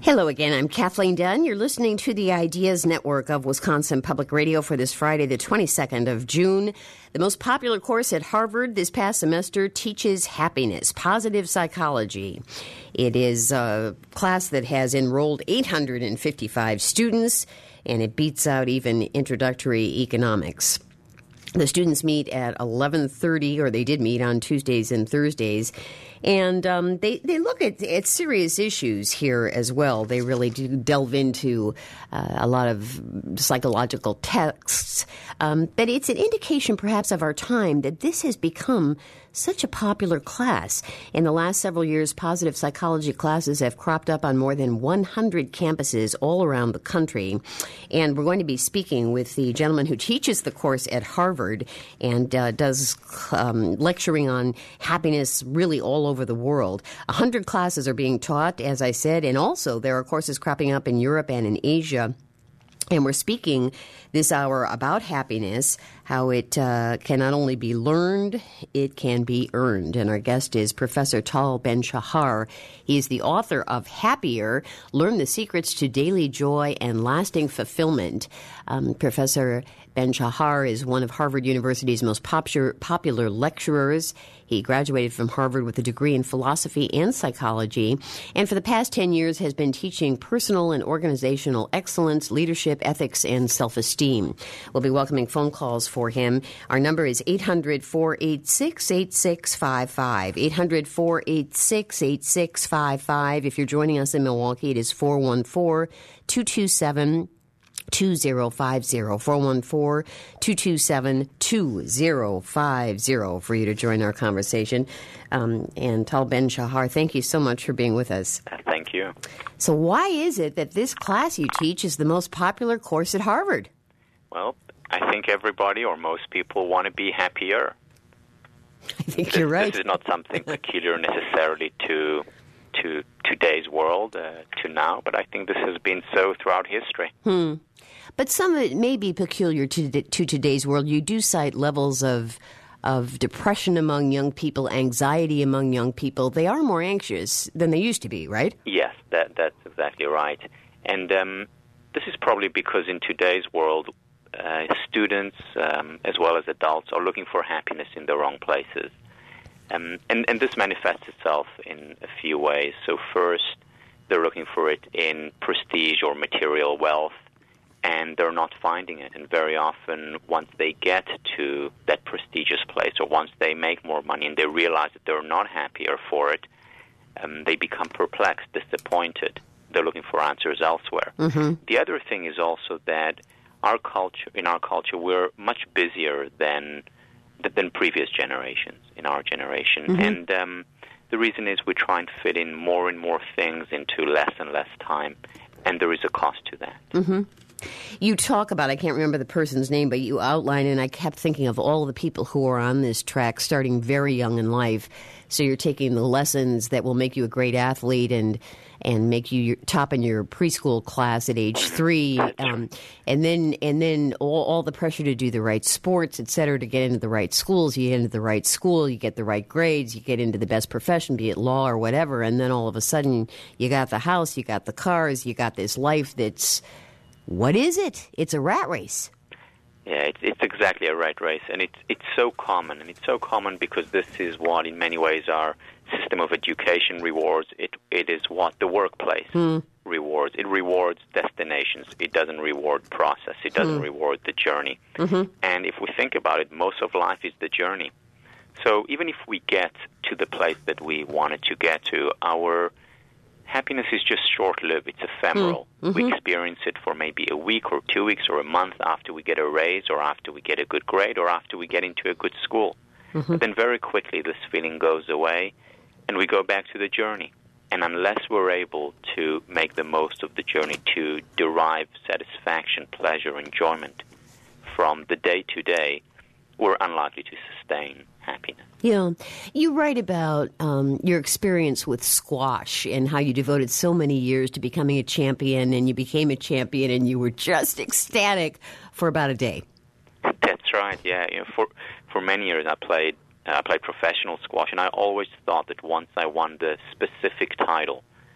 Hello again, I'm Kathleen Dunn. You're listening to the Ideas Network of Wisconsin Public Radio for this Friday, the 22nd of June. The most popular course at Harvard this past semester teaches happiness, positive psychology. It is a class that has enrolled 855 students, and it beats out even introductory economics. The students meet at 11:30, or they did meet on Tuesdays and Thursdays, and they look at serious issues here as well. They really do delve into a lot of psychological texts, but it's an indication perhaps of our time that this has become such a popular class. In the last several years, positive psychology classes have cropped up on more than 100 campuses all around the country. And we're going to be speaking with the gentleman who teaches the course at Harvard and does lecturing on happiness really all over the world. 100 classes are being taught, as I said, and also there are courses cropping up in Europe and in Asia. And we're speaking this hour about happiness, how it can not only be learned, it can be earned. And our guest is Professor Tal Ben-Shahar. He is the author of Happier, Learn the Secrets to Daily Joy and Lasting Fulfillment. Professor Ben-Shahar is one of Harvard University's most popular lecturers. He graduated from Harvard with a degree in philosophy and psychology, and for the past 10 years has been teaching personal and organizational excellence, leadership, ethics, and self-esteem. We'll be welcoming phone calls for him. Our number is 800-486-8655, 800-486-8655. If you're joining us in Milwaukee, it is 414-227-2050, 414-227-2050 for you to join our conversation. And Tal Ben-Shahar, thank you so much for being with us. Thank you. So why is it that this class you teach is the most popular course at Harvard? Well, I think everybody or most people want to be happier. I think you're right. This is not something peculiar necessarily to today's world, to now, but I think this has been so throughout history. But some of it may be peculiar to today's world. You do cite levels of depression among young people, anxiety among young people. They are more anxious than they used to be, right? Yes, that's exactly right. And this is probably because in today's world, students as well as adults are looking for happiness in the wrong places. And this manifests itself in a few ways. So first, they're looking for it in prestige or material wealth, and they're not finding it. And very often, once they get to that prestigious place, or once they make more money and they realize that they're not happier for it, they become perplexed, disappointed. They're looking for answers elsewhere. Mm-hmm. The other thing is also that in our culture, we're much busier than previous generations, in our generation. Mm-hmm. And the reason is we try and fit in more and more things into less and less time, and there is a cost to that. Mm-hmm. You talk about, I can't remember the person's name, but you outline, and I kept thinking of all the people who are on this track starting very young in life. So you're taking the lessons that will make you a great athlete and make you top in your preschool class at age 3, and then all the pressure to do the right sports, et cetera, to get into the right schools. You get into the right school, you get the right grades, you get into the best profession, be it law or whatever, and then all of a sudden you got the house, you got the cars, you got this life that's, what is it? It's a rat race. Yeah, it's exactly a rat race, and it's so common, and it's so common because this is what, in many ways, our system of education rewards. It is what the workplace rewards. It rewards destinations. It doesn't reward process. It doesn't reward the journey. Mm-hmm. And if we think about it, most of life is the journey. So even if we get to the place that we wanted to get to, our happiness is just short-lived. It's ephemeral. Mm-hmm. We experience it for maybe a week or 2 weeks or a month after we get a raise or after we get a good grade or after we get into a good school. Mm-hmm. But then very quickly this feeling goes away and we go back to the journey. And unless we're able to make the most of the journey to derive satisfaction, pleasure, enjoyment from the day-to-day, we're unlikely to sustain happiness. Yeah. You write about your experience with squash and how you devoted so many years to becoming a champion, and you became a champion, and you were just ecstatic for about a day. That's right, yeah. You know, for many years I played professional squash, and I always thought that once I won the specific title,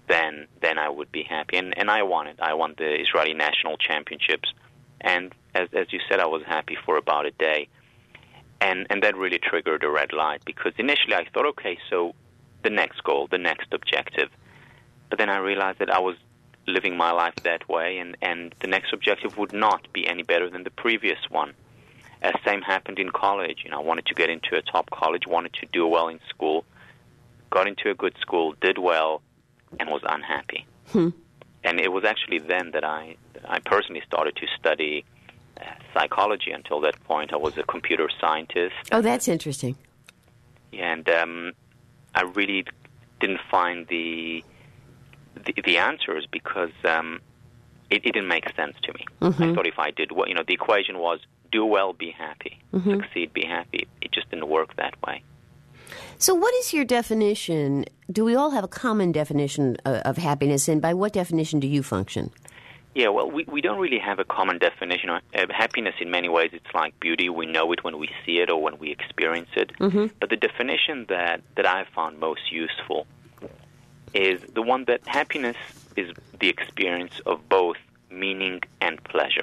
then I would be happy. And I won it. I won the Israeli national championships. And as you said, I was happy for about a day. And that really triggered a red light, because initially I thought, okay, so the next goal, the next objective. But then I realized that I was living my life that way, and the next objective would not be any better than the previous one. Same happened in college. I wanted to get into a top college, wanted to do well in school, got into a good school, did well, and was unhappy. And it was actually then that I personally started to study psychology. Until that point, I was a computer scientist. Oh, that's interesting. Yeah, and I really didn't find the answers, because it didn't make sense to me. I thought if I did well, the equation was do well, be happy, succeed, be happy. It just didn't work that way. So what is your definition? Do we all have a common definition of happiness, and by what definition do you function? Yeah, well, we don't really have a common definition. Happiness, in many ways, it's like beauty. We know it when we see it or when we experience it. But the definition that I found most useful is the one that happiness is the experience of both meaning and pleasure.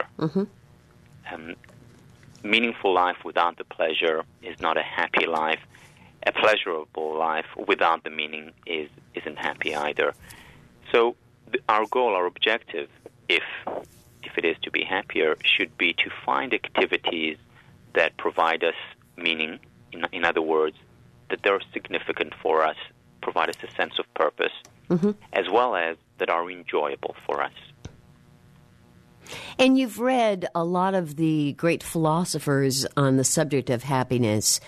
Meaningful life without the pleasure is not a happy life. A pleasurable life without the meaning isn't happy either. So our goal, our objective, if it is to be happier, should be to find activities that provide us meaning. In other words, that they're significant for us, provide us a sense of purpose, as well as that are enjoyable for us. And you've read a lot of the great philosophers on the subject of happiness.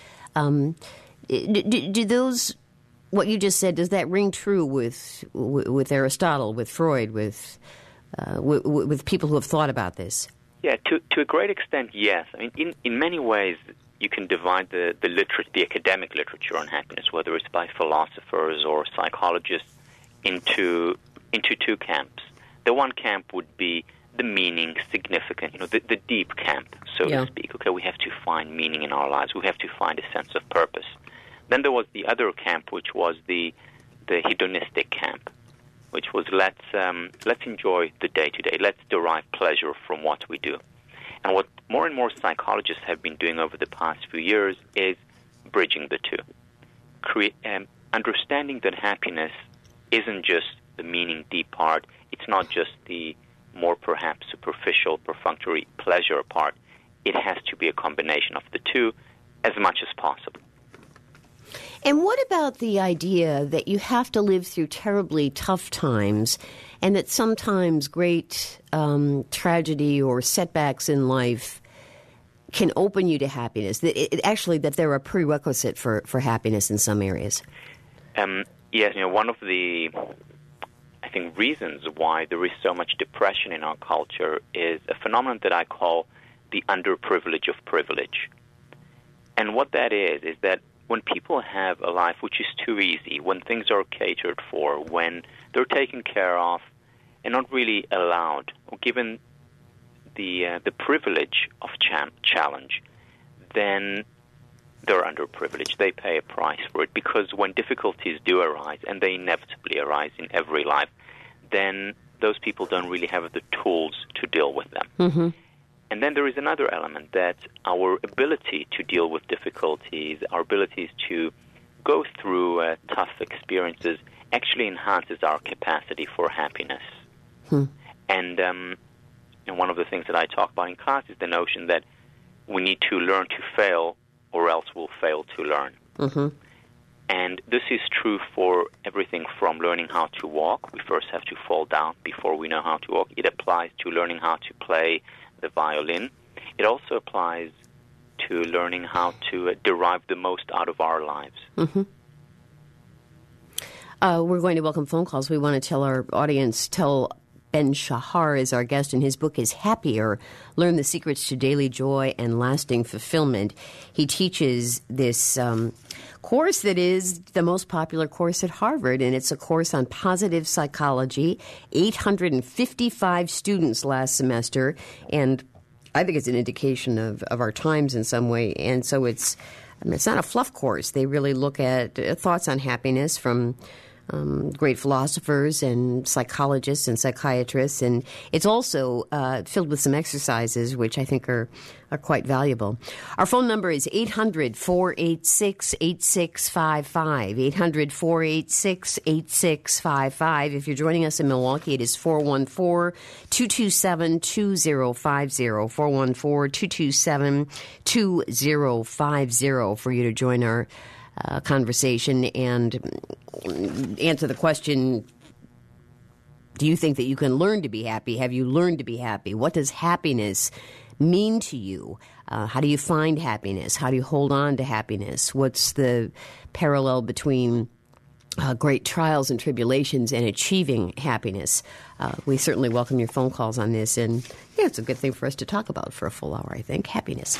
Do those, what you just said, does that ring true with Aristotle, with Freud, with people who have thought about this? Yeah, to a great extent, yes. I mean, in many ways, you can divide the academic literature on happiness, whether it's by philosophers or psychologists, into two camps. The one camp would be the meaning, significant, the deep camp, so to speak. Okay, we have to find meaning in our lives. We have to find a sense of purpose. Then there was the other camp, which was the hedonistic camp, which was let's enjoy the day-to-day. Let's derive pleasure from what we do. And what more and more psychologists have been doing over the past few years is bridging the two. Understanding that happiness isn't just the meaning deep part. It's not just the more perhaps superficial, perfunctory pleasure part. It has to be a combination of the two as much as possible. And what about the idea that you have to live through terribly tough times, and that sometimes great tragedy or setbacks in life can open you to happiness? That they're a prerequisite for happiness in some areas. Yes, one of the, I think, reasons why there is so much depression in our culture is a phenomenon that I call the underprivilege of privilege. And what that is that when people have a life which is too easy, when things are catered for, when they're taken care of and not really allowed or given the privilege of challenge, then they're underprivileged. They pay a price for it, because when difficulties do arise, and they inevitably arise in every life, then those people don't really have the tools to deal with them. And then there is another element, that our ability to deal with difficulties, our abilities to go through tough experiences actually enhances our capacity for happiness. And one of the things that I talk about in class is the notion that we need to learn to fail, or else we'll fail to learn. And this is true for everything from learning how to walk. We first have to fall down before we know how to walk. It applies to learning how to play the violin. It also applies to learning how to derive the most out of our lives. We're going to welcome phone calls. We want to tell our audience, Ben Shahar is our guest, and his book is Happier, Learn the Secrets to Daily Joy and Lasting Fulfillment. He teaches this course that is the most popular course at Harvard, and it's a course on positive psychology. 855 students last semester, and I think it's an indication of our times in some way. And so it's not a fluff course. They really look at thoughts on happiness from great philosophers and psychologists and psychiatrists, and it's also filled with some exercises which I think are quite valuable. Our phone number is 800-486-8655, 800-486-8655. If you're joining us in Milwaukee, it is 414-227-2050, 414-227-2050 for you to join our conversation and answer the question, do you think that you can learn to be happy? Have you learned to be happy? What does happiness mean to you? How do you find happiness? How do you hold on to happiness? What's the parallel between great trials and tribulations and achieving happiness? We certainly welcome your phone calls on this, and it's a good thing for us to talk about for a full hour, I think. Happiness.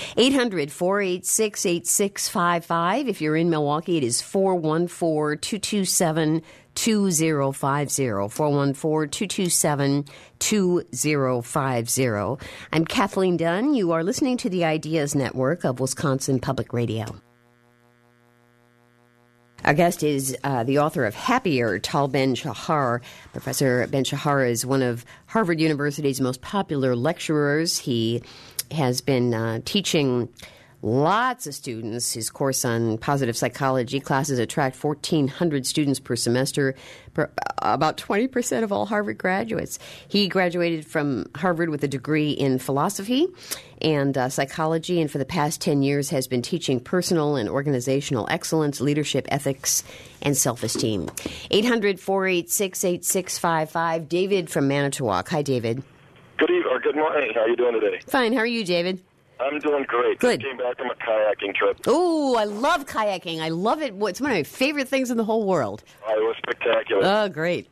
800-486-8655. If you're in Milwaukee, it is 414-227-2050, 414-227-2050. I'm Kathleen Dunn. You are listening to the Ideas Network of Wisconsin Public Radio. Our guest is the author of Happier, Tal Ben-Shahar. Professor Ben-Shahar is one of Harvard University's most popular lecturers. He has been teaching lots of students. His course on positive psychology classes attract 1,400 students per semester, about 20% of all Harvard graduates. He graduated from Harvard with a degree in philosophy and psychology, and for the past 10 years has been teaching personal and organizational excellence, leadership, ethics, and self-esteem. 800-486-8655. David from Manitowoc. Hi, David. Good evening, or good morning. How are you doing today? Fine. How are you, David? I'm doing great. Good. Just came back from a kayaking trip. Oh, I love kayaking. I love it. It's one of my favorite things in the whole world. It was spectacular. Oh, great.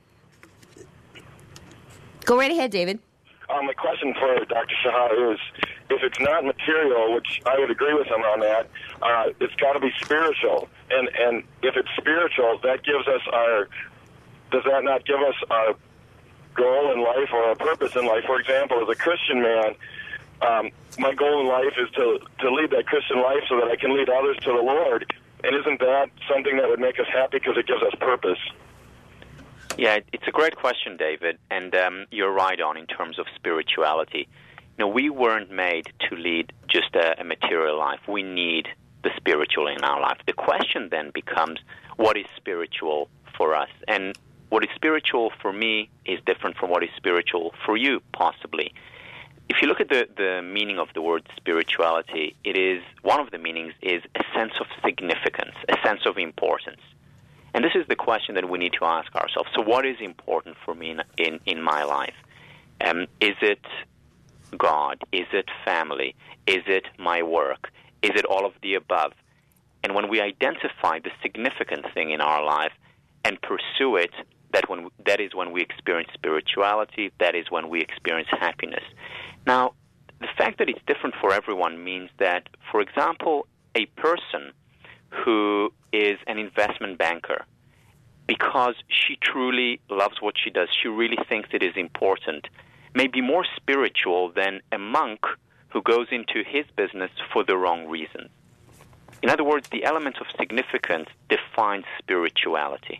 Go right ahead, David. My question for Dr. Shahar is, if it's not material, which I would agree with him on that, it's got to be spiritual. And if it's spiritual, that gives us does that not give us our goal in life or our purpose in life? For example, as a Christian man, my goal in life is to lead that Christian life so that I can lead others to the Lord. And isn't that something that would make us happy because it gives us purpose? Yeah, it's a great question, David, and you're right on in terms of spirituality. We weren't made to lead just a material life. We need the spiritual in our life. The question then becomes, what is spiritual for us? And what is spiritual for me is different from what is spiritual for you, possibly. If you look at the meaning of the word spirituality, it is one of the meanings is a sense of significance, a sense of importance. And this is the question that we need to ask ourselves. So what is important for me in my life? Is it God? Is it family? Is it my work? Is it all of the above? And when we identify the significant thing in our life and pursue it, that is when we experience spirituality, that is when we experience happiness. Now, the fact that it's different for everyone means that, for example, a person who is an investment banker, because she truly loves what she does, she really thinks it is important, may be more spiritual than a monk who goes into his business for the wrong reasons. In other words, the element of significance defines spirituality.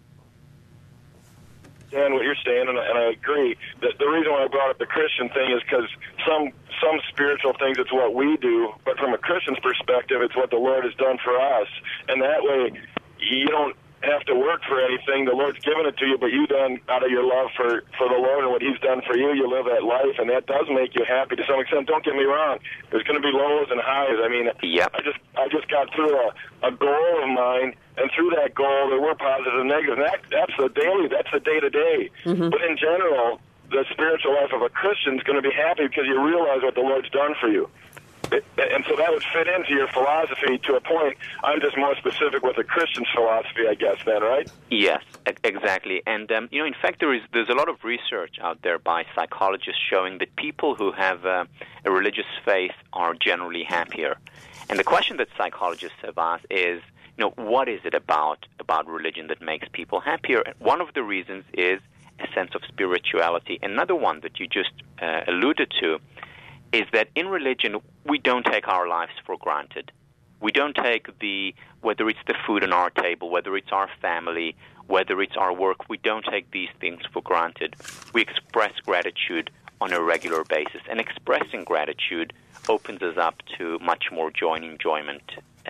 understand what you're saying, and I agree. The reason why I brought up the Christian thing is because some spiritual things, it's what we do, but from a Christian's perspective, it's what the Lord has done for us. And that way, you don't have to work for anything. The Lord's given it to you, but you then, out of your love for the Lord and what He's done for you, you live that life, and that does make you happy to some extent. Don't get me wrong. There's going to be lows and highs. I mean, yep. I just got through a goal of mine, and through that goal, there were positives and negatives. And that's the daily. That's the day-to-day. Mm-hmm. But in general, the spiritual life of a Christian is going to be happy because you realize what the Lord's done for you. And so that would fit into your philosophy to a point. I'm just more specific with a Christian's philosophy, I guess, then, right? Yes, exactly. And, in fact, there's a lot of research out there by psychologists showing that people who have a religious faith are generally happier. And the question that psychologists have asked is, what is it about religion that makes people happier? One of the reasons is a sense of spirituality. Another one that you just alluded to is that in religion, we don't take our lives for granted. We don't take whether it's the food on our table, whether it's our family, whether it's our work, we don't take these things for granted. We express gratitude on a regular basis. And expressing gratitude opens us up to much more joy and enjoyment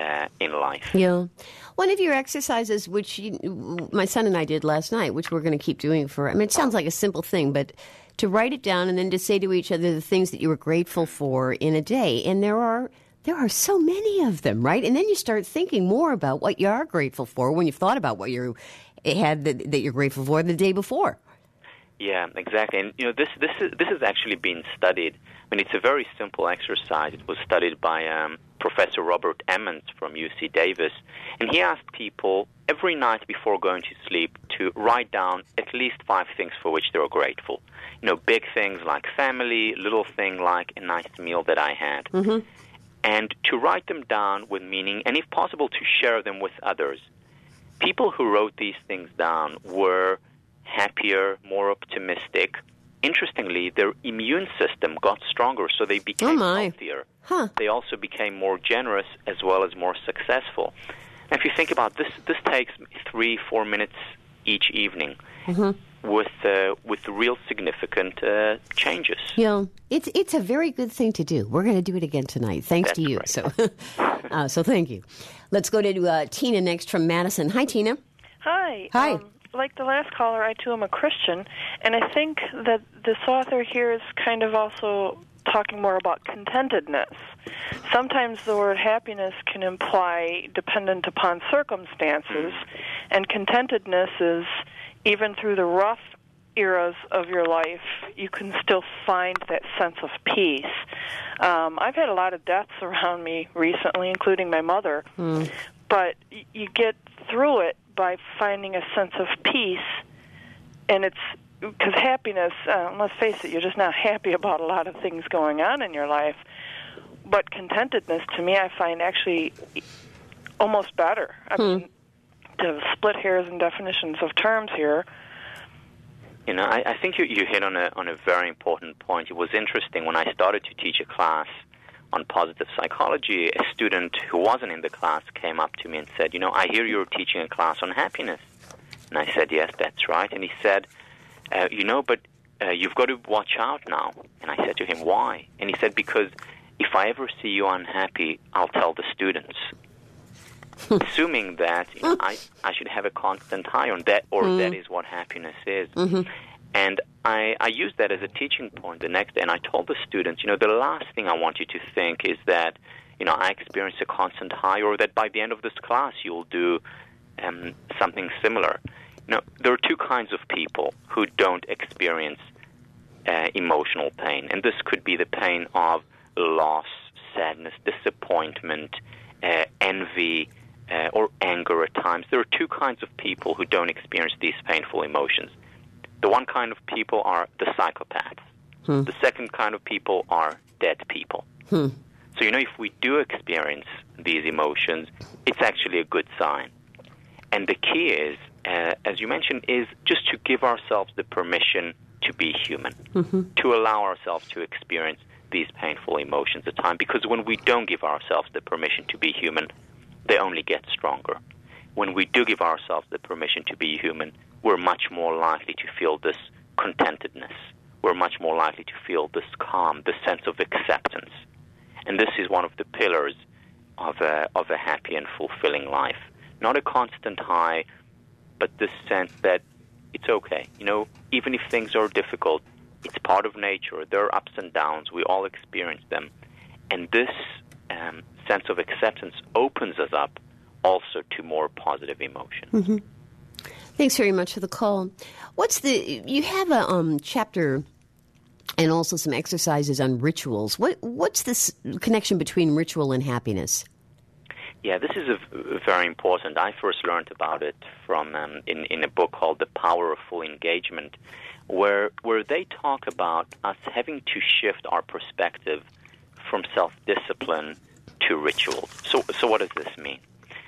in life. Yeah. One of your exercises, which my son and I did last night, which we're going to keep doing it sounds like a simple thing, but to write it down and then to say to each other the things that you were grateful for in a day. And there are so many of them, right? And then you start thinking more about what you are grateful for when you've thought about what you had that you're grateful for the day before. Yeah, exactly. And this has actually been studied. I mean, it's a very simple exercise. It was studied by Professor Robert Emmons from UC Davis, and he asked people every night before going to sleep to write down at least 5 things for which they were grateful. Big things like family, little thing like a nice meal that I had. Mm-hmm. And to write them down with meaning, and if possible, to share them with others. People who wrote these things down were happier, more optimistic. Interestingly, their immune system got stronger, so they became healthier. Huh. They also became more generous as well as more successful. And if you think about this takes 3-4 minutes each evening. Mm-hmm. With real significant changes. Yeah, it's a very good thing to do. We're going to do it again tonight, thanks That's to you. Right. So thank you. Let's go to Tina next from Madison. Hi, Tina. Hi. Hi. Like the last caller, I too am a Christian, and I think that this author here is kind of also talking more about contentedness. Sometimes the word happiness can imply dependent upon circumstances, and contentedness is even through the rough eras of your life, you can still find that sense of peace. I've had a lot of deaths around me recently, including my mother, but you get through it by finding a sense of peace, and it's because happiness, let's face it, you're just not happy about a lot of things going on in your life, but contentedness, to me, I find actually almost better. I mean, to split hairs and definitions of terms here. I think you hit on a very important point. It was interesting when I started to teach a class on positive psychology. A student who wasn't in the class came up to me and said, I hear you're teaching a class on happiness. And I said, yes, that's right. And he said, but you've got to watch out now. And I said to him, why? And he said, because if I ever see you unhappy, I'll tell the students. Assuming that I should have a constant high on that, or that is what happiness is. Mm-hmm. And I used that as a teaching point the next day, and I told the students, the last thing I want you to think is that, I experience a constant high, or that by the end of this class you'll do something similar. There are 2 kinds of people who don't experience emotional pain, and this could be the pain of loss, sadness, disappointment, envy, or anger at times. There are 2 kinds of people who don't experience these painful emotions. The one kind of people are the psychopaths. The second kind of people are dead people. So, if we do experience these emotions, it's actually a good sign. And the key is, as you mentioned, is just to give ourselves the permission to be human, to allow ourselves to experience these painful emotions at times. Because when we don't give ourselves the permission to be human, they only get stronger. When we do give ourselves the permission to be human, we're much more likely to feel this contentedness. We're much more likely to feel this calm, this sense of acceptance. And this is one of the pillars of a happy and fulfilling life. Not a constant high, but this sense that it's okay. Even if things are difficult, it's part of nature. There are ups and downs. We all experience them. And this sense of acceptance opens us up also to more positive emotions. Mm-hmm. Thanks very much for the call. You have a chapter and also some exercises on rituals. What's this connection between ritual and happiness? Yeah, this is very important. I first learned about it from in a book called The Power of Full Engagement, where they talk about us having to shift our perspective from self-discipline to rituals. So what does this mean?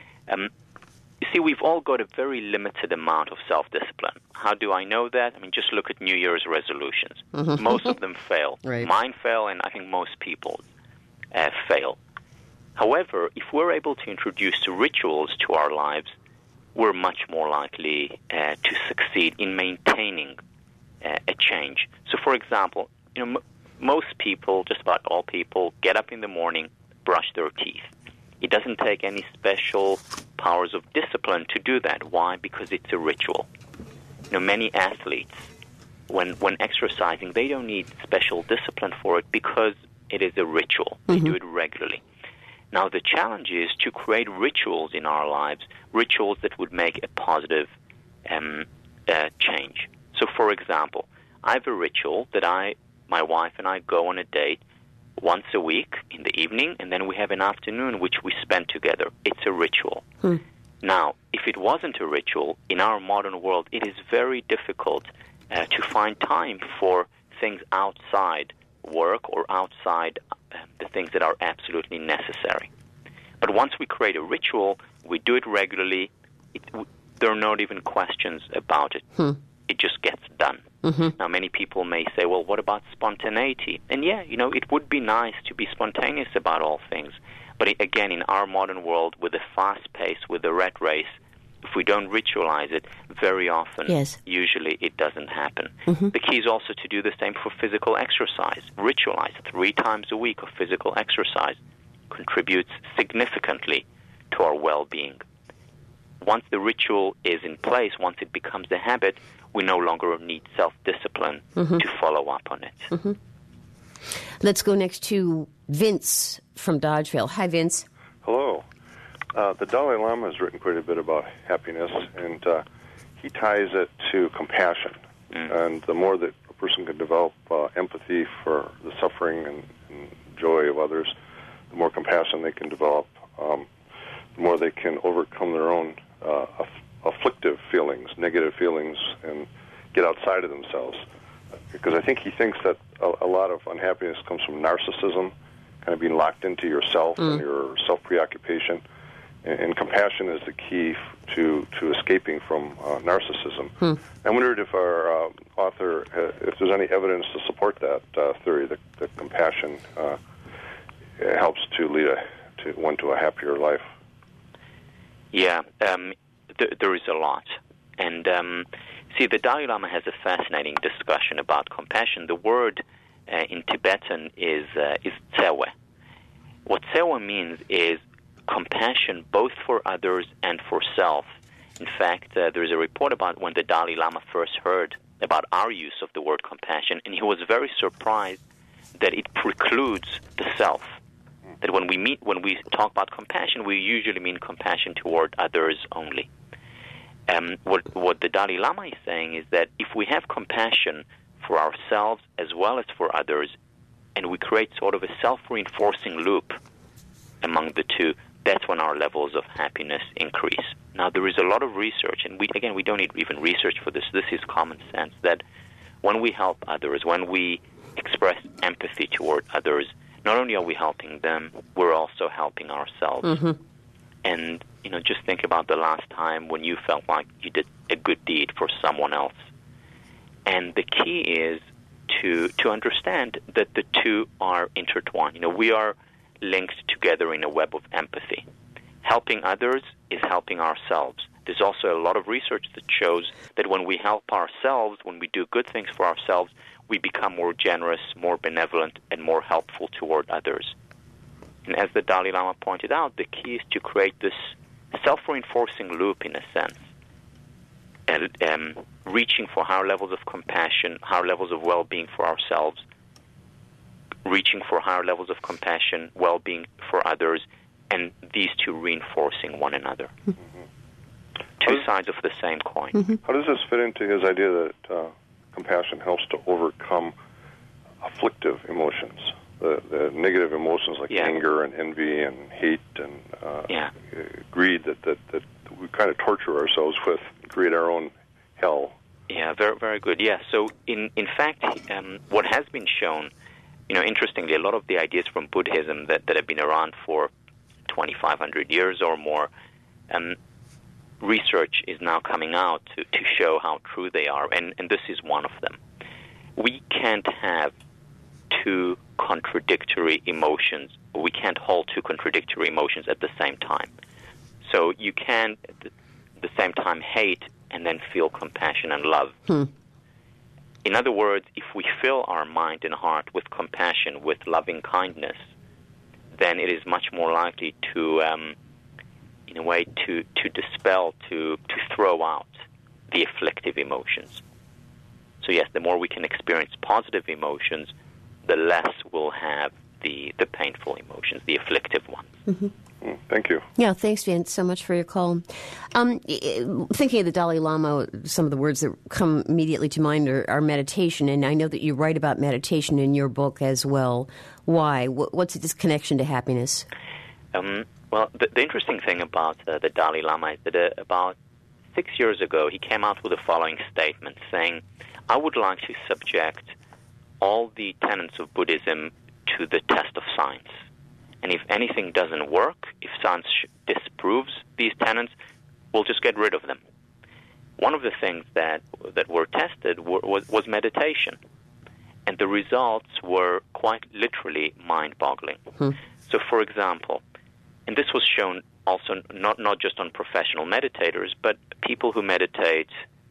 You see, we've all got a very limited amount of self-discipline. How do I know that? I mean, just look at New Year's resolutions. Most of them fail. Right. Mine fail, and I think most people fail. However, if we're able to introduce rituals to our lives, we're much more likely to succeed in maintaining a change. So, for example, most people, just about all people, get up in the morning, brush their teeth. It doesn't take any special powers of discipline to do that. Why? Because it's a ritual. Many athletes, when exercising, they don't need special discipline for it because it is a ritual. They do it regularly. Now, the challenge is to create rituals in our lives, rituals that would make a positive change. So, for example, I have a ritual that my wife and I go on a date once a week in the evening, and then we have an afternoon which we spend together. It's a ritual. Now, if it wasn't a ritual, in our modern world, it is very difficult to find time for things outside work or outside the things that are absolutely necessary. But once we create a ritual, we do it regularly, there are not even questions about it. It just gets done. Now, many people may say, well, what about spontaneity? And yeah, it would be nice to be spontaneous about all things. But again, in our modern world, with the fast pace, with the rat race, if we don't ritualize it, very often, usually it doesn't happen. The key is also to do the same for physical exercise. Ritualize 3 times a week of physical exercise contributes significantly to our well-being. Once the ritual is in place, once it becomes a habit, we no longer need self-discipline to follow up on it. Let's go next to Vince from Dodgeville. Hi, Vince. Hello. The Dalai Lama has written quite a bit about happiness, and he ties it to compassion. And the more that a person can develop empathy for the suffering and joy of others, the more compassion they can develop, the more they can overcome their own afflictive feelings, negative feelings, and get outside of themselves. Because I think he thinks that a lot of unhappiness comes from narcissism, kind of being locked into yourself and your self-preoccupation. And compassion is the key to escaping from narcissism. I wondered if our author, if there's any evidence to support that theory, that compassion helps to lead one to a happier life. Yeah, there is a lot. And see, the Dalai Lama has a fascinating discussion about compassion. The word in Tibetan is tsewe. What tsewe means is compassion both for others and for self. In fact, there is a report about when the Dalai Lama first heard about our use of the word compassion, and he was very surprised that it precludes the self. That when we talk about compassion, we usually mean compassion toward others only. What the Dalai Lama is saying is that if we have compassion for ourselves as well as for others, and we create sort of a self-reinforcing loop among the two, that's when our levels of happiness increase. Now, there is a lot of research, and we don't need even research for this. This is common sense, that when we help others, when we express empathy toward others, not only are we helping them, we're also helping ourselves. And, just think about the last time when you felt like you did a good deed for someone else. And the key is to understand that the two are intertwined. We are linked together in a web of empathy. Helping others is helping ourselves. There's also a lot of research that shows that when we help ourselves, when we do good things for ourselves, we become more generous, more benevolent, and more helpful toward others. And as the Dalai Lama pointed out, the key is to create this self-reinforcing loop, in a sense, and reaching for higher levels of compassion, higher levels of well-being for ourselves, reaching for higher levels of compassion, well-being for others, and these two reinforcing one another. Two sides of the same coin. How does this fit into his idea that compassion helps to overcome afflictive emotions, the negative emotions like anger and envy and hate and greed that we kind of torture ourselves with, create our own hell? Yeah, very, very good. Yeah, so in fact, what has been shown, interestingly, a lot of the ideas from Buddhism that have been around for 2,500 years or more, research is now coming out to show how true they are, and this is one of them. We can't have two contradictory emotions. We can't hold two contradictory emotions at the same time. So you can, at the same time, hate and then feel compassion and love. In other words, if we fill our mind and heart with compassion, with loving kindness, then it is much more likely to, in a way, to dispel, to throw out the afflictive emotions. So yes, the more we can experience positive emotions, the less we'll have the painful emotions, the afflictive ones. Mm-hmm. Thank you. Yeah, thanks, Van, so much for your call. Thinking of the Dalai Lama, some of the words that come immediately to mind are meditation, and I know that you write about meditation in your book as well. Why? What's this connection to happiness? Well, the interesting thing about the Dalai Lama is that about 6 years ago, he came out with the following statement, saying, I would like to subject all the tenets of Buddhism to the test of science. And if anything doesn't work, if science disproves these tenets, we'll just get rid of them. One of the things that were tested was meditation. And the results were quite literally mind-boggling. So, for example, and this was shown also not just on professional meditators, but people who meditate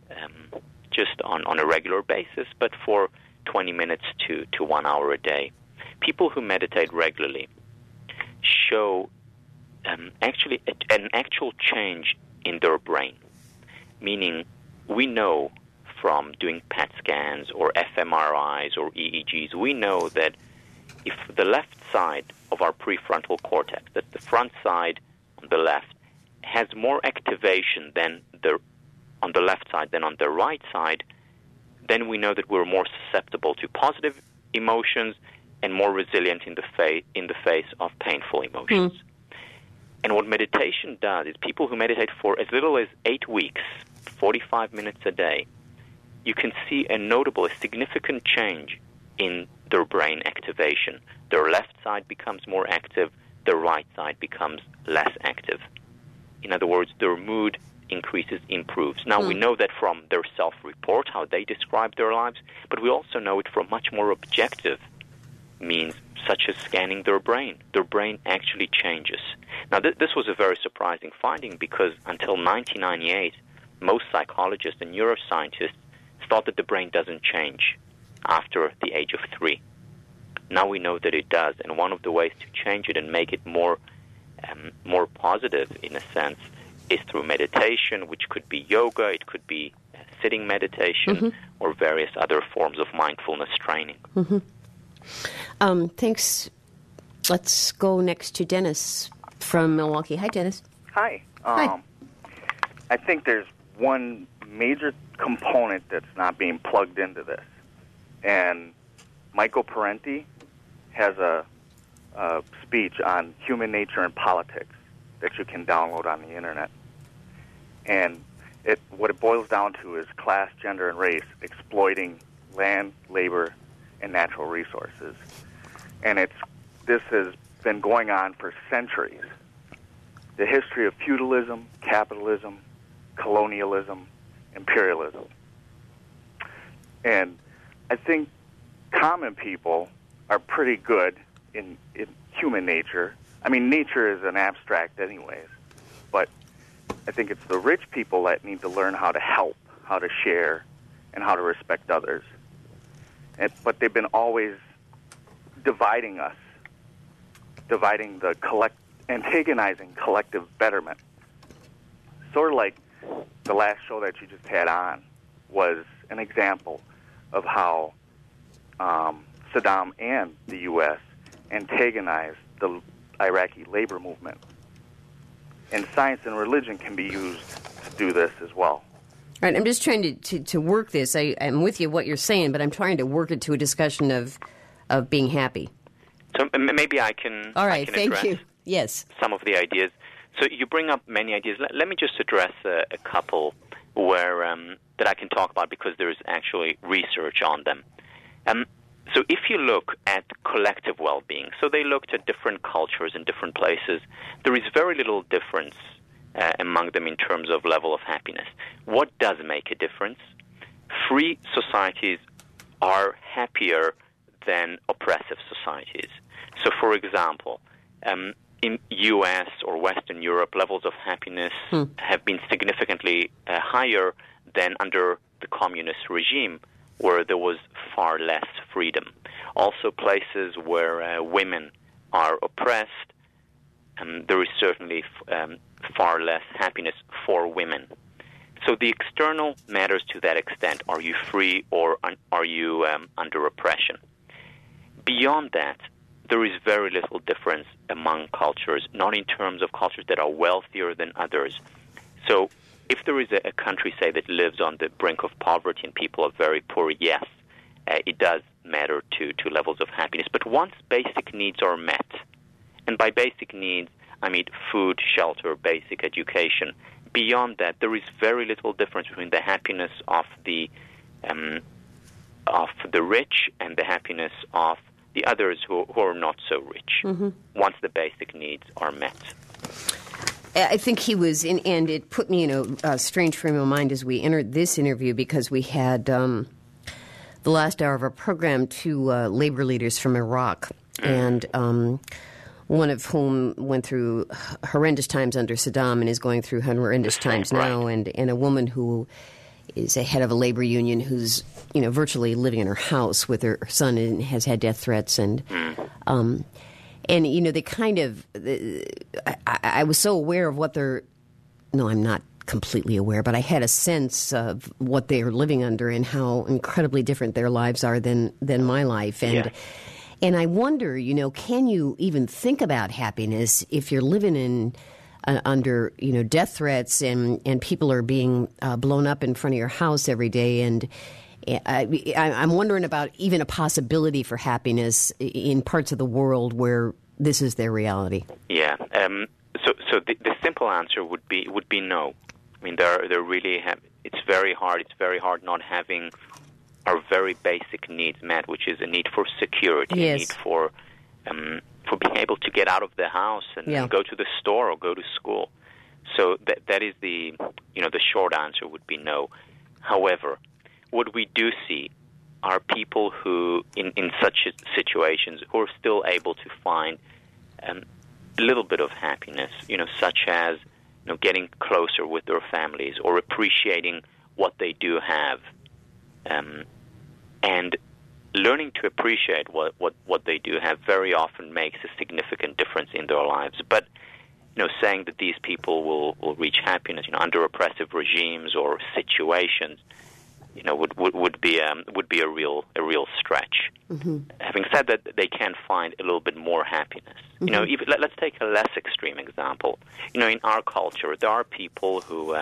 just on a regular basis, but for 20 minutes to 1 hour a day. People who meditate regularly show actually an actual change in their brain. Meaning, we know from doing PET scans or fMRIs or EEGs, we know that if the left side of our prefrontal cortex, that's the front side on the left, has more activation on the left side than on the right side, then we know that we're more susceptible to positive emotions and more resilient in the face of painful emotions. And what meditation does is people who meditate for as little as 8 weeks, 45 minutes a day, you can see a significant change in their brain activation. Their left side becomes more active, their right side becomes less active. In other words, their mood increases, improves. Now, we know that from their self-report, how they describe their lives, but we also know it from much more objective means, such as scanning their brain. Their brain actually changes. Now, this was a very surprising finding because until 1998, most psychologists and neuroscientists thought that the brain doesn't change after the age of 3. Now we know that it does, and one of the ways to change it and make it more positive, in a sense, is through meditation, which could be yoga, it could be sitting meditation, or various other forms of mindfulness training. Thanks. Let's go next to Dennis from Milwaukee. Hi, Dennis. Hi. Hi. I think there's one major component that's not being plugged into this. And Michael Parenti has a speech on human nature and politics that you can download on the Internet. And what it boils down to is class, gender, and race exploiting land, labor, and natural resources. And this has been going on for centuries. The history of feudalism, capitalism, colonialism, imperialism. And I think common people are pretty good in human nature. I mean, nature is an abstract anyways, but I think it's the rich people that need to learn how to help, how to share, and how to respect others. But they've been always dividing us, antagonizing collective betterment. Sort of like the last show that you just had on was an example of how Saddam and the U.S. antagonized the Iraqi labor movement. And science and religion can be used to do this as well. Right, I'm just trying to work this. I'm with you what you're saying, but I'm trying to work it to a discussion of being happy. So maybe I can. All right, thank you. Yes, some of the ideas. So you bring up many ideas. Let me just address a couple where that I can talk about because there is actually research on them. So if you look at collective well-being, so they looked at different cultures in different places, there is very little difference among them in terms of level of happiness. What does make a difference? Free societies are happier than oppressive societies. So, for example, in U.S. or Western Europe, levels of happiness have been significantly higher than under the communist regime, where there was far less freedom. Also, places where women are oppressed, there is certainly far less happiness for women. So the external matters to that extent. Are you free or are you under oppression? Beyond that, there is very little difference among cultures, not in terms of cultures that are wealthier than others. So if there is a country, say, that lives on the brink of poverty and people are very poor, yes, it does matter to levels of happiness. But once basic needs are met, and by basic needs, I mean food, shelter, basic education, beyond that, there is very little difference between the happiness of the rich and the happiness of the others who are not so rich, once the basic needs are met. I think he was, and it put me in a strange frame of mind as we entered this interview, because we had the last hour of our program two labor leaders from Iraq, and one of whom went through horrendous times under Saddam and is going through horrendous times now, and a woman who is a head of a labor union who's, virtually living in her house with her son and has had death threats. And they kind of, I was so aware of what they're, no, I'm not completely aware, but I had a sense of what they are living under and how incredibly different their lives are than my life. And I wonder, can you even think about happiness if you're living in under death threats and people are being blown up in front of your house every day? And I'm wondering about even a possibility for happiness in parts of the world where this is their reality. Yeah. So the simple answer would be no. I mean, they're really it's very hard. It's very hard not having our very basic needs met, which is a need for security, a need for being able to get out of the house and go to the store or go to school. So that is the short answer would be no. However, what we do see are people who, in such situations, who are still able to find a little bit of happiness, such as getting closer with their families or appreciating what they do have, and learning to appreciate what they do have very often makes a significant difference in their lives. But saying that these people will reach happiness under oppressive regimes or situations, would be a real stretch. Having said that, they can find a little bit more happiness. Even, let's take a less extreme example. In our culture, there are people who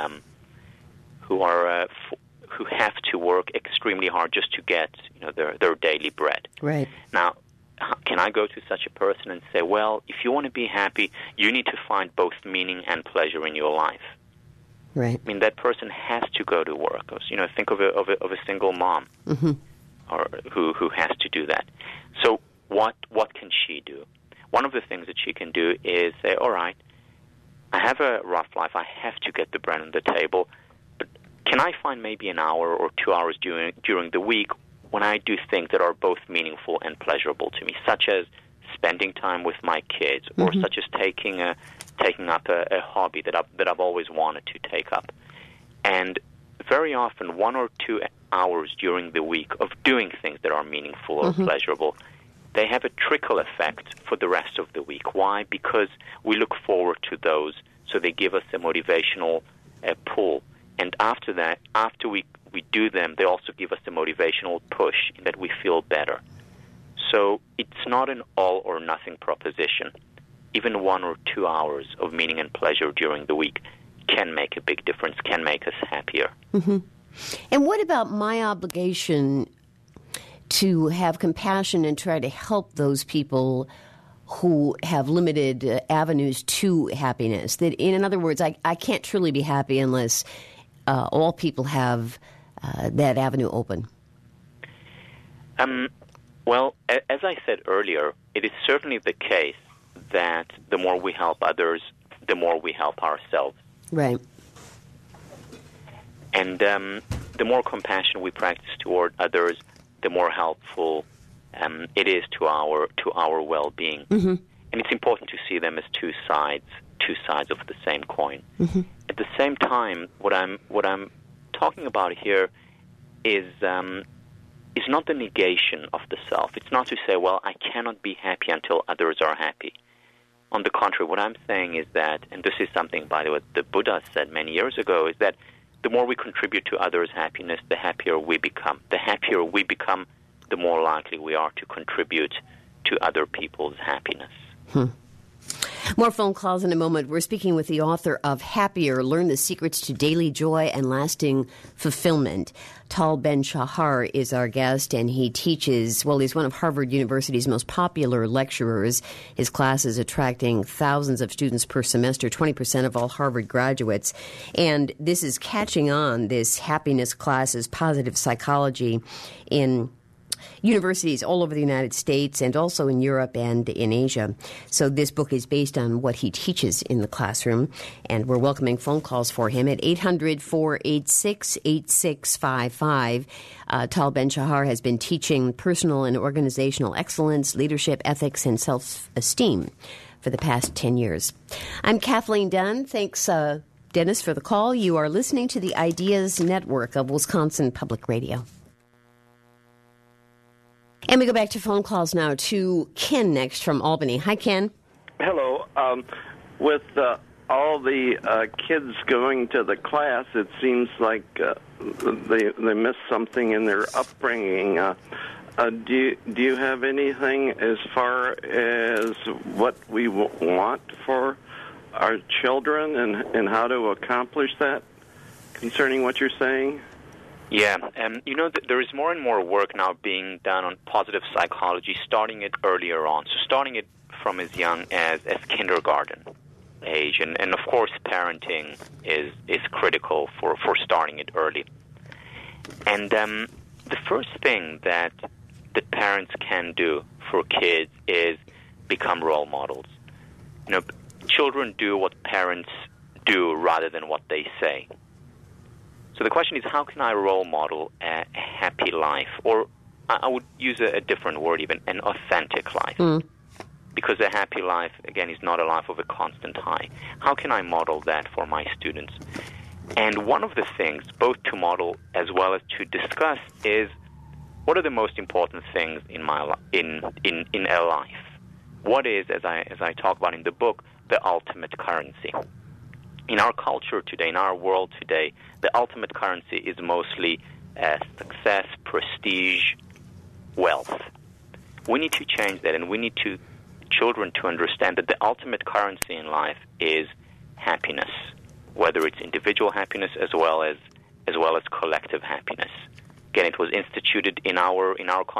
have to work extremely hard just to get their daily bread. Right. Now, can I go to such a person and say, well, if you want to be happy, you need to find both meaning and pleasure in your life? Right. I mean, that person has to go to work. Think of a single mom, or who has to do that. So what can she do? One of the things that she can do is say, all right, I have a rough life. I have to get the bread on the table. But can I find maybe an hour or 2 hours during the week when I do things that are both meaningful and pleasurable to me, such as spending time with my kids, or such as taking up a hobby that I've always wanted to take up. And very often, 1 or 2 hours during the week of doing things that are meaningful or pleasurable, they have a trickle effect for the rest of the week. Why? Because we look forward to those, so they give us a motivational pull. And after that, after we do them, they also give us a motivational push in that we feel better. So it's not an all-or-nothing proposition. Even 1 or 2 hours of meaning and pleasure during the week can make a big difference, can make us happier. And what about my obligation to have compassion and try to help those people who have limited avenues to happiness? That, in other words, I can't truly be happy unless all people have that avenue open. Well, as I said earlier, it is certainly the case that the more we help others, the more we help ourselves. Right. And the more compassion we practice toward others, the more helpful it is to our well-being. And it's important to see them as two sides of the same coin. Mm-hmm. At the same time, what I'm talking about here is not the negation of the self. It's not to say, well, I cannot be happy until others are happy. On the contrary, what I'm saying is that, and this is something, by the way, the Buddha said many years ago, is that the more we contribute to others' happiness, the happier we become. The happier we become, the more likely we are to contribute to other people's happiness. More phone calls in a moment. We're speaking with the author of Happier, Learn the Secrets to Daily Joy and Lasting Fulfillment. Tal Ben-Shahar is our guest, and he teaches, well, he's one of Harvard University's most popular lecturers. His class is attracting thousands of students per semester, 20% of all Harvard graduates. And this is catching on, this happiness classes, positive psychology in universities all over the United States and also in Europe and in Asia. So this book is based on what he teaches in the classroom, and we're welcoming phone calls for him at 800-486-8655. Tal Ben-Shahar has been teaching personal and organizational excellence, leadership, ethics, and self-esteem for the past 10 years. I'm Kathleen Dunn. Thanks, Dennis, for the call. You are listening to the Ideas Network of Wisconsin Public Radio. And we go back to phone calls now to Ken next from Albany. Hi, Ken. Hello. With all the kids going to the class, it seems like they miss something in their upbringing. Do you have anything as far as what we want for our children and how to accomplish that concerning what you're saying? Yeah, there is more and more work now being done on positive psychology, starting it earlier on. So starting it from as young as kindergarten age. And of course, parenting is critical for starting it early. And the first thing that the parents can do for kids is become role models. Children do what parents do rather than what they say. So the question is, how can I role model a happy life? Or I would use a different word even, an authentic life. Because a happy life, again, is not a life of a constant high. How can I model that for my students? And one of the things, both to model as well as to discuss, is what are the most important things in my in a life? What is, as I talk about in the book, the ultimate currency? In our culture today, in our world today, the ultimate currency is mostly success, prestige, wealth. We need to change that, and we need children to understand that the ultimate currency in life is happiness, whether it's individual happiness as well as collective happiness. Again, it was instituted in our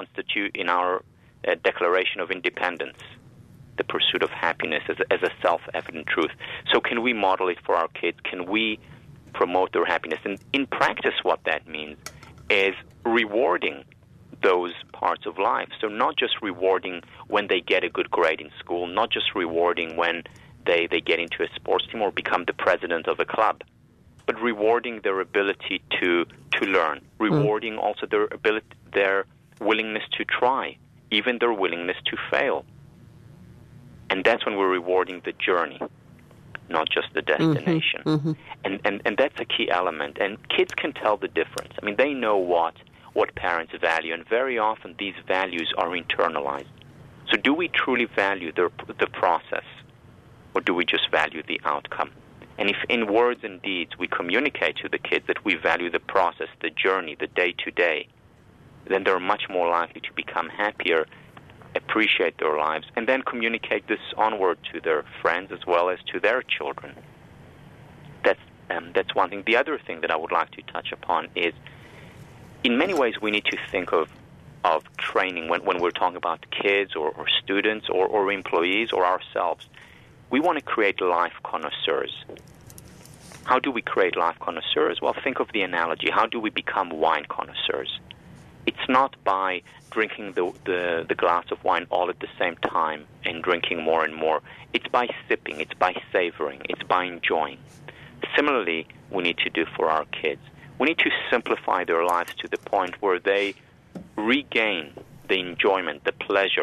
Declaration of Independence. The pursuit of happiness as a self-evident truth. So can we model it for our kids? Can we promote their happiness? And in practice, what that means is rewarding those parts of life. So not just rewarding when they get a good grade in school, not just rewarding when they get into a sports team or become the president of a club, but rewarding their ability to learn, rewarding also their willingness to try, even their willingness to fail. And that's when we're rewarding the journey, not just the destination. Mm-hmm. And that's a key element. And kids can tell the difference. I mean, they know what parents value, and very often these values are internalized. So do we truly value the process, or do we just value the outcome? And if in words and deeds we communicate to the kids that we value the process, the journey, the day-to-day, then they're much more likely to become happier, appreciate their lives, and then communicate this onward to their friends as well as to their children. That's one thing. The other thing that I would like to touch upon is, in many ways, we need to think of training when we're talking about kids or students or employees or ourselves. We want to create life connoisseurs. How do we create life connoisseurs? Well, think of the analogy. How do we become wine connoisseurs? It's not by drinking the glass of wine all at the same time and drinking more and more. It's by sipping. It's by savoring. It's by enjoying. Similarly, we need to do for our kids. We need to simplify their lives to the point where they regain the enjoyment, the pleasure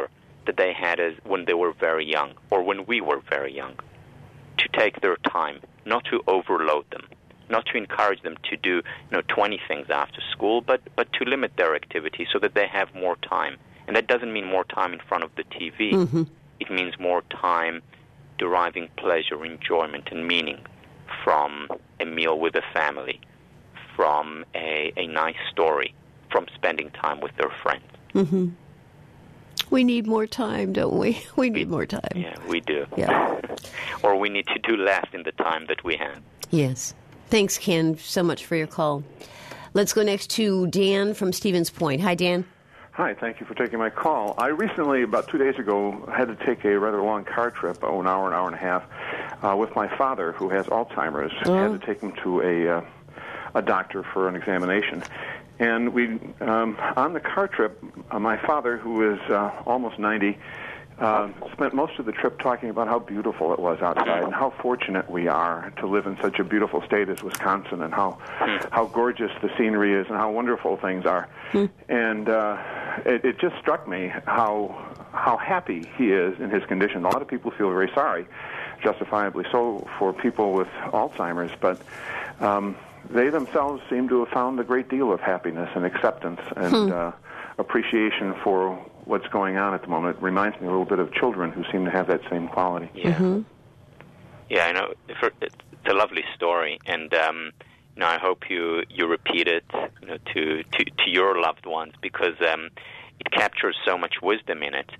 that they had as when they were very young, or when we were very young, to take their time, not to overload them, not to encourage them to do 20 things after school, but to limit their activity so that they have more time. And that doesn't mean more time in front of the TV. Mm-hmm. It means more time deriving pleasure, enjoyment, and meaning from a meal with a family, from a nice story, from spending time with their friends. Mm-hmm. We need more time, don't we? We need more time. Yeah, we do. Yeah. Or we need to do less in the time that we have. Yes. Thanks, Ken, so much for your call. Let's go next to Dan from Stevens Point. Hi, Dan. Hi, thank you for taking my call. I recently, about 2 days ago, had to take a rather long car trip, an hour and a half, with my father, who has Alzheimer's. I had to take him to a doctor for an examination. And we, on the car trip, my father, who is almost 90, spent most of the trip talking about how beautiful it was outside and how fortunate we are to live in such a beautiful state as Wisconsin, and how gorgeous the scenery is and how wonderful things are. And it just struck me how happy he is in his condition. A lot of people feel very sorry, justifiably so, for people with Alzheimer's, but they themselves seem to have found a great deal of happiness and acceptance and appreciation for what's going on at the moment. It reminds me a little bit of children who seem to have that same quality. Yeah, Mm-hmm. yeah, I know. It's a lovely story, and I hope you repeat it, to your loved ones, because it captures so much wisdom in it.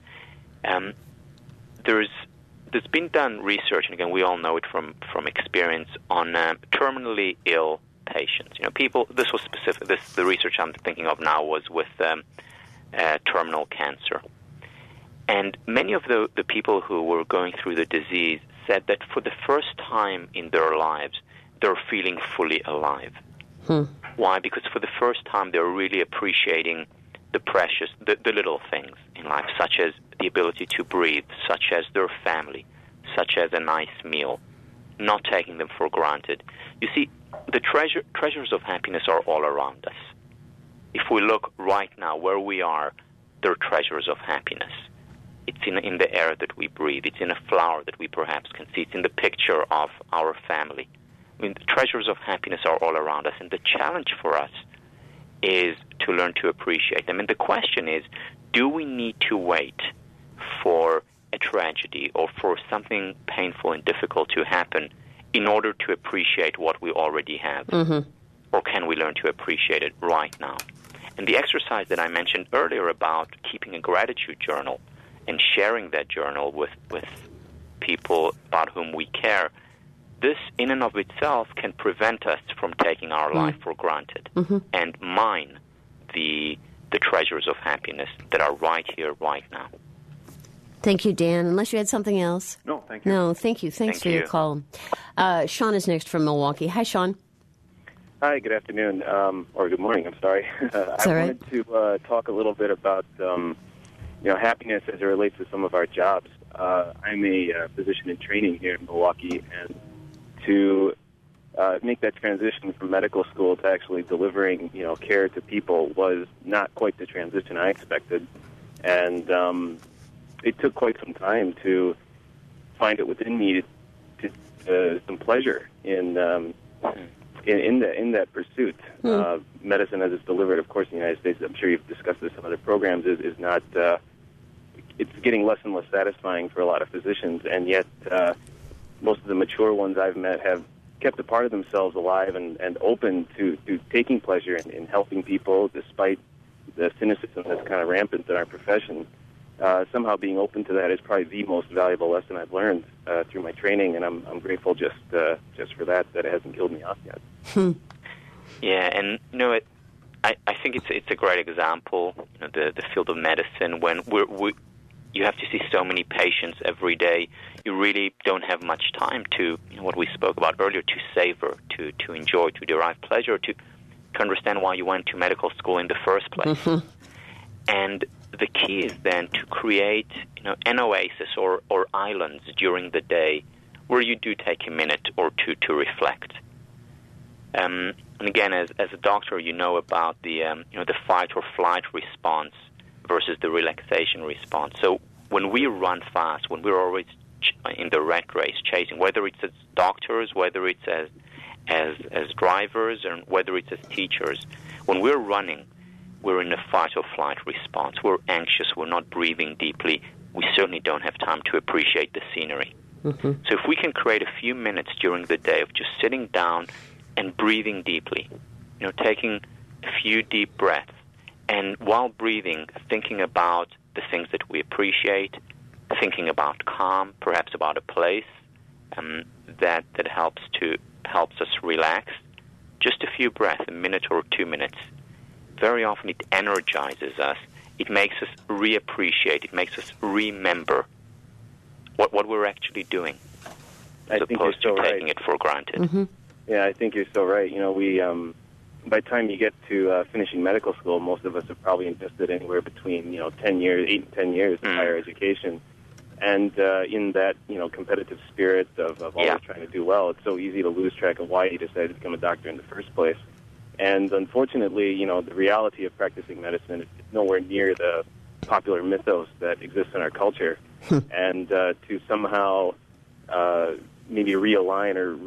There's been done research, and again, we all know it from experience, on terminally ill patients. People. This was specific. The research I'm thinking of now was with terminal cancer, and many of the people who were going through the disease said that for the first time in their lives, they're feeling fully alive. Why? Because for the first time, they're really appreciating the precious, the little things in life, such as the ability to breathe, such as their family, such as a nice meal, not taking them for granted. You see, the treasures of happiness are all around us. If we look right now where we are, there are treasures of happiness. It's in the air that we breathe. It's in a flower that we perhaps can see. It's in the picture of our family. I mean, the treasures of happiness are all around us, and the challenge for us is to learn to appreciate them. And the question is, do we need to wait for a tragedy or for something painful and difficult to happen in order to appreciate what we already have? Mm-hmm. Or can we learn to appreciate it right now? And the exercise that I mentioned earlier about keeping a gratitude journal and sharing that journal with people about whom we care, this in and of itself can prevent us from taking our life for granted and mine the treasures of happiness that are right here, right now. Thank you, Dan. Unless you had something else. No, thank you. No, thank you. Thanks for your call. Sean is next from Milwaukee. Hi, Sean. Hi, good afternoon, or good morning, I'm sorry. I wanted to talk a little bit about, happiness as it relates to some of our jobs. I'm a physician in training here in Milwaukee, and to make that transition from medical school to actually delivering, care to people was not quite the transition I expected. And it took quite some time to find it within me to some pleasure in that pursuit. Medicine as it's delivered, of course, in the United States, I'm sure you've discussed this in other programs, is not, it's getting less and less satisfying for a lot of physicians, and yet most of the mature ones I've met have kept a part of themselves alive and open to taking pleasure in helping people despite the cynicism that's kind of rampant in our profession. Somehow being open to that is probably the most valuable lesson I've learned through my training, and I'm grateful just for that it hasn't killed me off yet. Yeah, and I think it's a great example. The field of medicine, when you have to see so many patients every day, you really don't have much time to what we spoke about earlier, to savor, to enjoy, to derive pleasure, to understand why you went to medical school in the first place. And the key is then to create an oasis or islands during the day where you do take a minute or two to reflect. And again, as a doctor, you know about the fight or flight response versus the relaxation response. So when we run fast, when we're always in the rat race chasing, whether it's as doctors, whether it's as drivers, and whether it's as teachers, when we're running, we're in a fight or flight response. We're anxious. We're not breathing deeply. We certainly don't have time to appreciate the scenery. Mm-hmm. So if we can create a few minutes during the day of just sitting down and breathing deeply, taking a few deep breaths, and while breathing, thinking about the things that we appreciate, thinking about calm, perhaps about a place that helps us relax. Just a few breaths, a minute or 2 minutes. Very often it energizes us. It makes us reappreciate. It makes us remember what we're actually doing, as opposed to taking it for granted. Mm-hmm. Yeah, I think you're so right. We by the time you get to finishing medical school, most of us have probably invested anywhere between 10 years, 8 and 10 years in higher education. And in that, competitive spirit of always trying to do well, it's so easy to lose track of why you decided to become a doctor in the first place. And unfortunately, the reality of practicing medicine is nowhere near the popular mythos that exists in our culture. And to somehow maybe realign or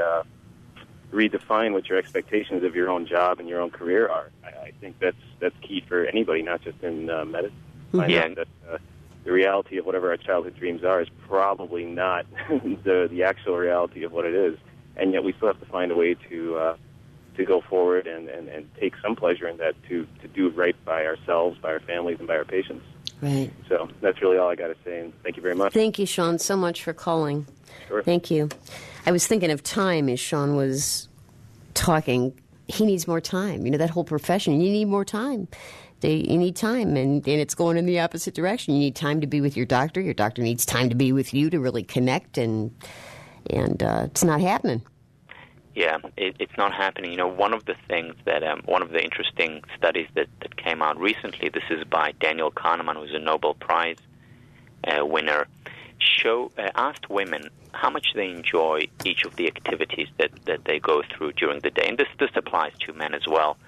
redefine what your expectations of your own job and your own career are, I think that's key for anybody, not just in medicine. Find out that the reality of whatever our childhood dreams are is probably not the actual reality of what it is, and yet we still have to find a way to go forward and take some pleasure in that, to do right by ourselves, by our families, and by our patients. Right. So that's really all I got to say, and thank you very much. Thank you, Sean, so much for calling. Sure. Thank you. I was thinking of time as Sean was talking. He needs more time. That whole profession, you need more time. You need time, and it's going in the opposite direction. You need time to be with your doctor. Your doctor needs time to be with you to really connect, and it's not happening. Yeah, it's not happening. One of the things that, one of the interesting studies that came out recently, this is by Daniel Kahneman, who's a Nobel Prize winner, asked women how much they enjoy each of the activities that they go through during the day. And this applies to men as well.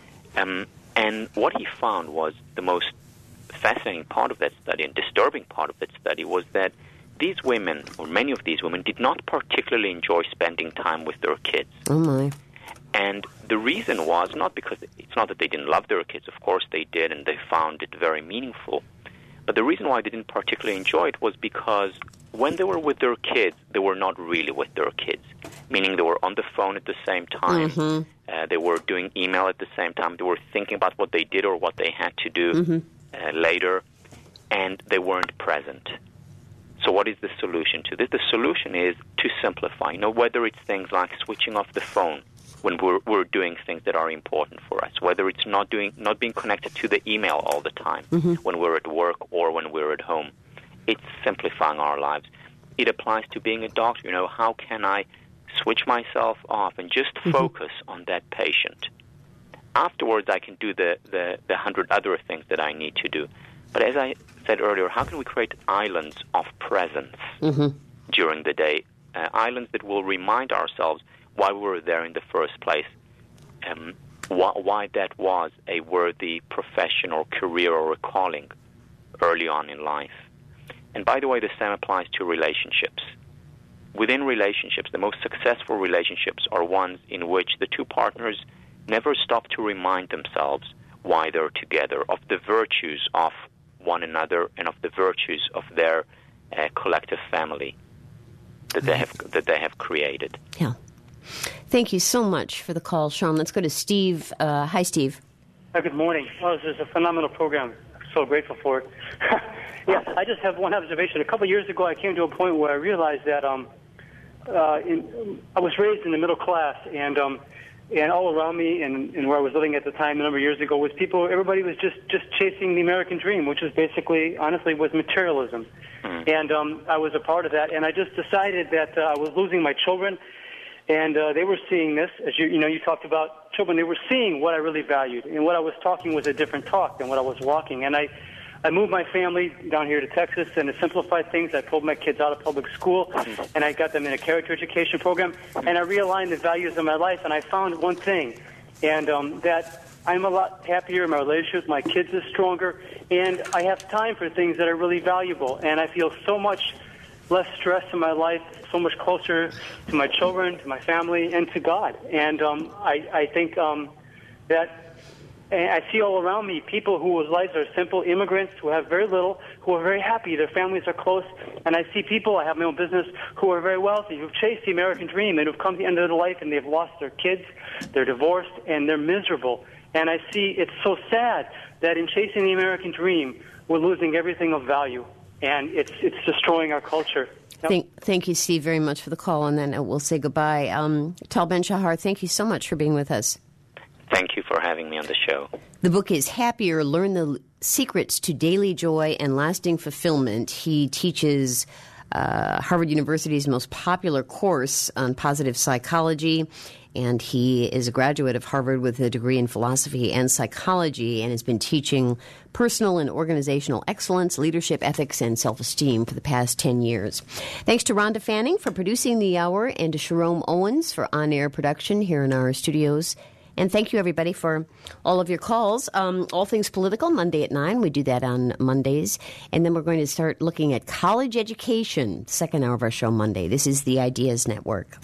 And what he found was the most fascinating part of that study and disturbing part of that study was that these women, or many of these women, did not particularly enjoy spending time with their kids. Oh, my. And the reason was not because it's not that they didn't love their kids. Of course they did, and they found it very meaningful. But the reason why they didn't particularly enjoy it was because when they were with their kids, they were not really with their kids, meaning they were on the phone at the same time. Mm-hmm. They were doing email at the same time. They were thinking about what they did or what they had to do later, and they weren't present. So what is the solution to this? The solution is to simplify. Whether it's things like switching off the phone when we're doing things that are important for us, whether it's not being connected to the email all the time when we're at work or when we're at home. It's simplifying our lives. It applies to being a doctor. How can I switch myself off and just focus on that patient? Afterwards, I can do the 100 other things that I need to do. But as I said earlier, how can we create islands of presence during the day? Islands that will remind ourselves why we were there in the first place, why that was a worthy profession or career or a calling early on in life. And by the way, the same applies to relationships. Within relationships, the most successful relationships are ones in which the two partners never stop to remind themselves why they're together, of the virtues of one another and of the virtues of their collective family that they have created. Yeah. Thank you so much for the call, Sean. Let's go to Steve. Hi, Steve. Good morning. Well, this is a phenomenal program. I'm so grateful for it. Yes, I just have one observation. A couple of years ago, I came to a point where I realized that I was raised in the middle class, and all around me and where I was living at the time a number of years ago was everybody was just chasing the American dream, which was basically, honestly, was materialism. And I was a part of that, and I just decided that I was losing my children, and they were seeing this, as you talked about children. They were seeing what I really valued, and what I was talking was a different talk than what I was walking. And I moved my family down here to Texas, and to simplify things, I pulled my kids out of public school, and I got them in a character education program, and I realigned the values of my life, and I found one thing, and that I'm a lot happier. My relationship with my kids is stronger, and I have time for things that are really valuable. And I feel so much less stress in my life, so much closer to my children, to my family, and to God. And I think that I see all around me people whose lives are simple, immigrants who have very little, who are very happy. Their families are close. And I see people, I have my own business, who are very wealthy, who've chased the American dream and who've come to the end of their life and they've lost their kids, they're divorced, and they're miserable. And I see it's so sad that in chasing the American dream, we're losing everything of value. And it's destroying our culture. Thank you, Steve, very much for the call, and then we'll say goodbye. Tal Ben-Shahar, thank you so much for being with us. Thank you for having me on the show. The book is Happier, Learn the Secrets to Daily Joy and Lasting Fulfillment. He teaches Harvard University's most popular course on positive psychology, and he is a graduate of Harvard with a degree in philosophy and psychology and has been teaching personal and organizational excellence, leadership, ethics, and self-esteem for the past 10 years. Thanks to Rhonda Fanning for producing the hour and to Sharon Owens for on-air production here in our studios. And thank you, everybody, for all of your calls. All Things Political, Monday at 9. We do that on Mondays. And then we're going to start looking at college education, second hour of our show Monday. This is the Ideas Network.